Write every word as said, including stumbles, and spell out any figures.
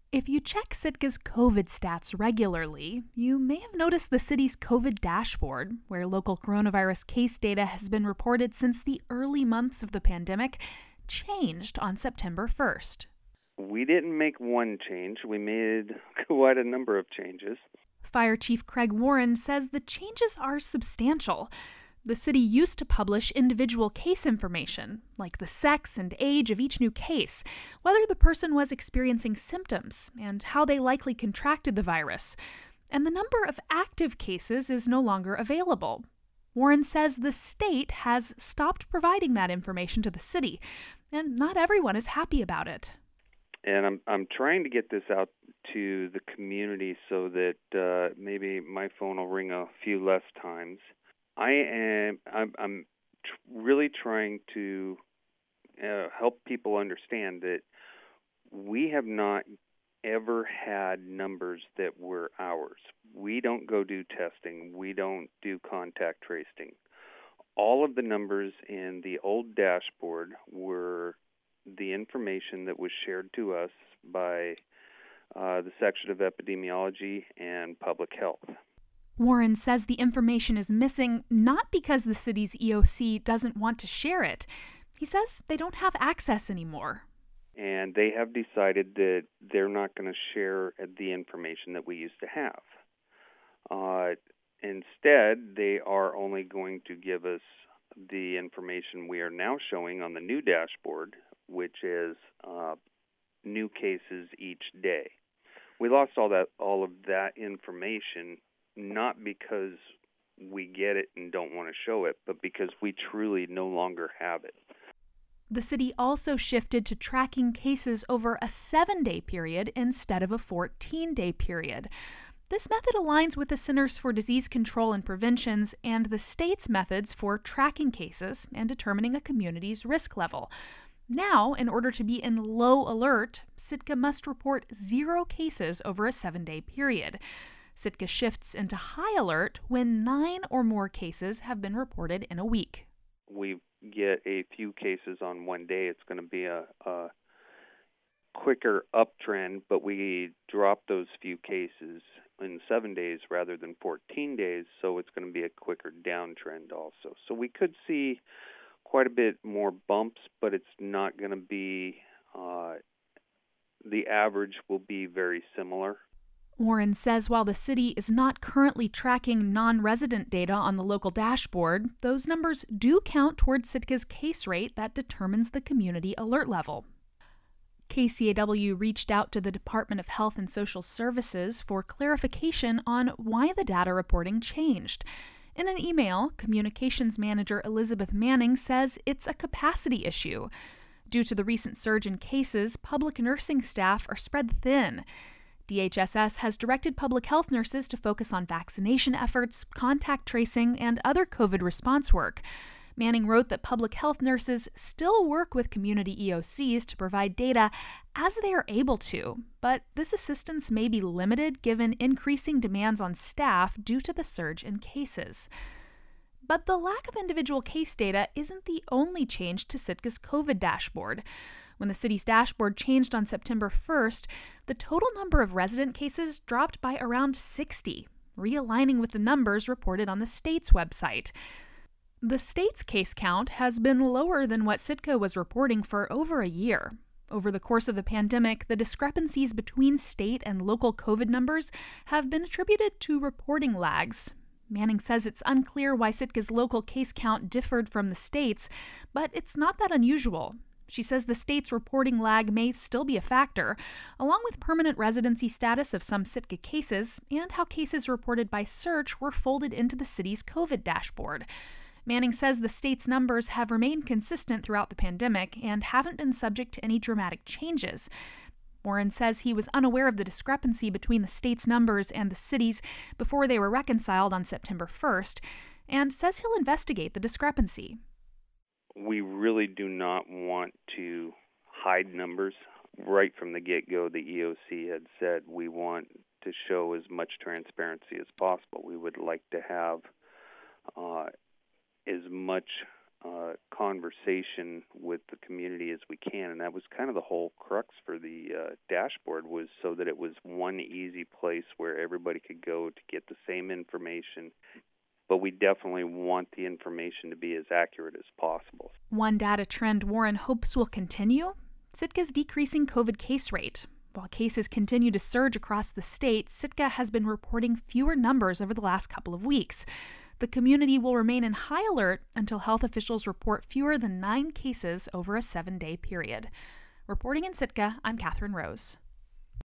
If you check Sitka's COVID stats regularly, you may have noticed the city's COVID dashboard, where local coronavirus case data has been reported since the early months of the pandemic, changed on September first. We didn't make one change. We made quite a number of changes. Fire Chief Craig Warren says the changes are substantial. The city used to publish individual case information, like the sex and age of each new case, whether the person was experiencing symptoms, and how they likely contracted the virus. And the number of active cases is no longer available. Warren says the state has stopped providing that information to the city, and not everyone is happy about it. And I'm I'm trying to get this out to the community so that uh, maybe my phone will ring a few less times. I am I'm, I'm tr- really trying to uh, help people understand that we have not ever had numbers that were ours. We don't go do testing. We don't do contact tracing. All of the numbers in the old dashboard were the information that was shared to us by uh, the section of epidemiology and public health. Warren says the information is missing not because the city's E O C doesn't want to share it. He says they don't have access anymore. And they have decided that they're not going to share the information that we used to have. Uh, instead, they are only going to give us the information we are now showing on the new dashboard, which is uh, new cases each day. We lost all that, all of that information, not because we get it and don't want to show it, but because we truly no longer have it. The city also shifted to tracking cases over a seven-day period instead of a fourteen-day period. This method aligns with the Centers for Disease Control and Prevention's and the state's methods for tracking cases and determining a community's risk level. Now, in order to be in low alert, Sitka must report zero cases over a seven-day period. Sitka shifts into high alert when nine or more cases have been reported in a week. We get a few cases on one day. It's going to be a, a quicker uptrend, but we drop those few cases in seven days rather than fourteen days, so it's going to be a quicker downtrend also. So we could see quite a bit more bumps, but it's not going to be, uh, the average will be very similar. Warren says while the city is not currently tracking non-resident data on the local dashboard, those numbers do count towards Sitka's case rate that determines the community alert level. K C A W reached out to the Department of Health and Social Services for clarification on why the data reporting changed. In an email, Communications Manager Elizabeth Manning says it's a capacity issue. Due to the recent surge in cases, public nursing staff are spread thin. D H S S has directed public health nurses to focus on vaccination efforts, contact tracing, and other COVID response work. Manning wrote that public health nurses still work with community E O Cs to provide data as they are able to, but this assistance may be limited given increasing demands on staff due to the surge in cases. But the lack of individual case data isn't the only change to Sitka's COVID dashboard. When the city's dashboard changed on September first, the total number of resident cases dropped by around sixty, realigning with the numbers reported on the state's website. The state's case count has been lower than what Sitka was reporting for over a year. Over the course of the pandemic, the discrepancies between state and local COVID numbers have been attributed to reporting lags. Manning says it's unclear why Sitka's local case count differed from the state's, but it's not that unusual. She says the state's reporting lag may still be a factor, along with permanent residency status of some Sitka cases and how cases reported by search were folded into the city's COVID dashboard. Manning says the state's numbers have remained consistent throughout the pandemic and haven't been subject to any dramatic changes. Warren says he was unaware of the discrepancy between the state's numbers and the city's before they were reconciled on September first, and says he'll investigate the discrepancy. We really do not want to hide numbers. Right from the get-go, the E O C had said we want to show as much transparency as possible. We would like to have uh, as much uh, conversation with the community as we can. And that was kind of the whole crux for the uh, dashboard, was so that it was one easy place where everybody could go to get the same information. But we definitely want the information to be as accurate as possible. One data trend Warren hopes will continue: Sitka's decreasing COVID case rate. While cases continue to surge across the state, Sitka has been reporting fewer numbers over the last couple of weeks. The community will remain in high alert until health officials report fewer than nine cases over a seven-day period. Reporting in Sitka, I'm Catherine Rose.